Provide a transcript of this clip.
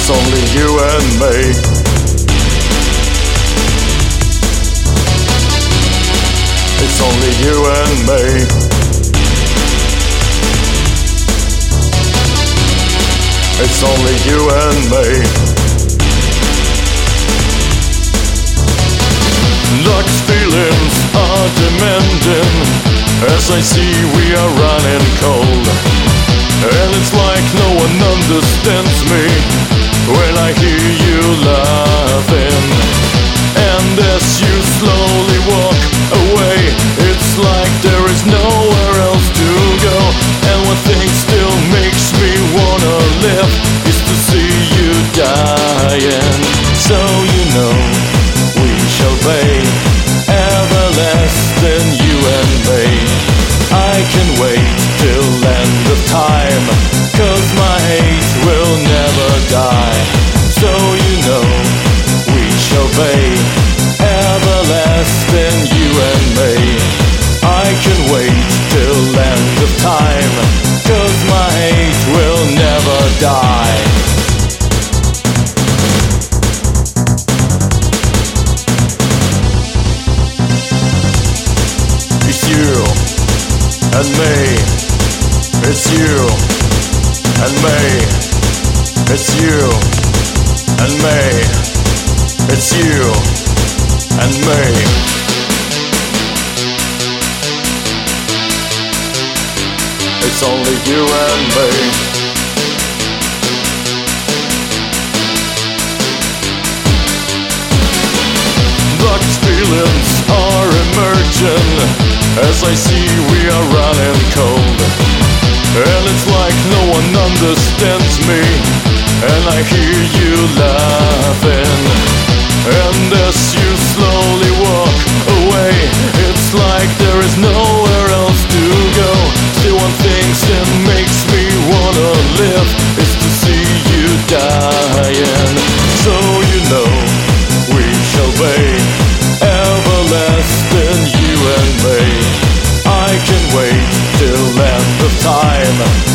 It's only you and me. It's only you and me. It's only you and me. Luck's feelings are demanding, as I see we are running cold. And it's like no one understands me when I hear you laughing. And as you slowly walk away, it's like there is nowhere else to go. And one thing still makes me wanna live is to see you dying. So you know we shall pay everlasting, you and me. I can wait till end of time, 'cause my hate will never die. So you know we shall pay everlasting, you and me. I can wait till end of time, 'cause my hate will never die. It's you and me. It's you and me. It's you and me. It's you and me. It's only you and me. Luck's feelings are emerging, as I see we are running cold. And it's like no one understands me, and I hear you laughing. And as you slowly walk away, it's like there is nowhere else to go. Still one thing that makes me wanna live is to see you dying. So you know we shall pay everlasting, you and me. I can wait till end of time,